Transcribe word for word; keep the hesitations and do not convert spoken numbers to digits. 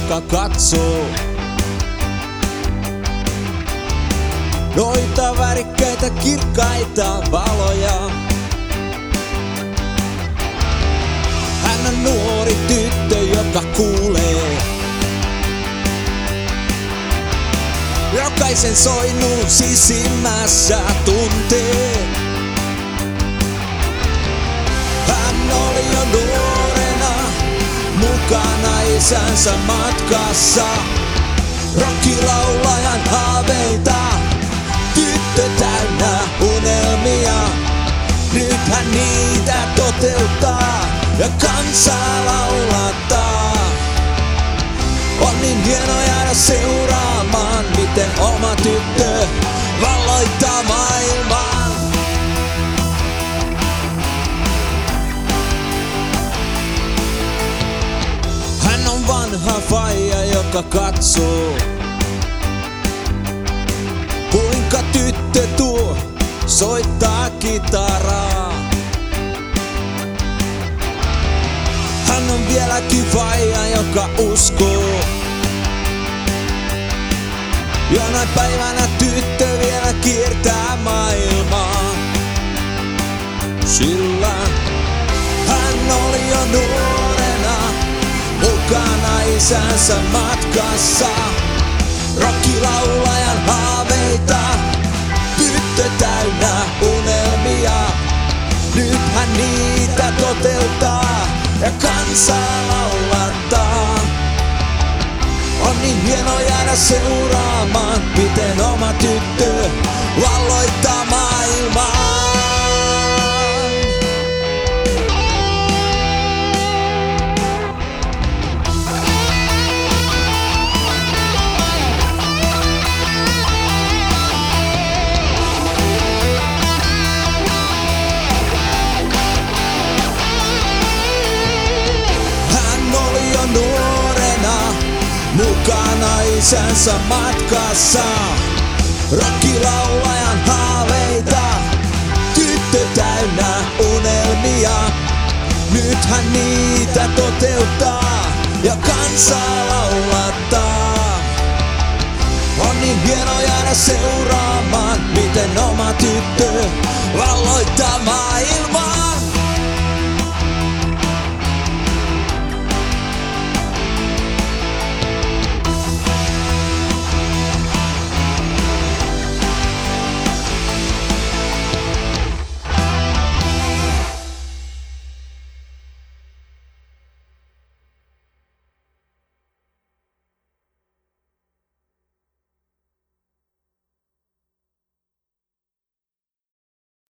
joka katsoo noita värikkäitä kirkkaita valoja. Hän on nuori tyttö, joka kuulee jokaisen soinnun sisimmässä tuntee. Hän oli jo nuorena mukana isänsä matkassa. Rockilaulajan haaveita, tyttö täynnä unelmia. Nyt hän niitä toteuttaa ja kansaa laulattaa. On niin hieno jäädä seuraamaan, miten oma tyttö valloittaa maailman. Hän on vanha faija, joka katsoo kuinka tyttö tuo soittaa kitaraa. Hän on vieläkin faija, joka uskoo jonain päivänä tyttö vielä kiertää maailmaa. Sillä hän oli jo nuorena mukana isänsä matkassa. Rockilaulajan haaveita, tyttö täynnä unelmia. Nyt hän niitä toteuttaa ja kansaa laulattaa. On niin hieno jäädä seuraamaan, miten oma tyttö valloittaa maailmaa. Mukana isänsä matkassa. Rockilaulajan haaveita, tyttö täynnä unelmia. Nyt hän niitä toteuttaa ja kansaa laulattaa. On niin hieno jäädä seuraamaan, miten oma tyttö valloittaa maailmaa.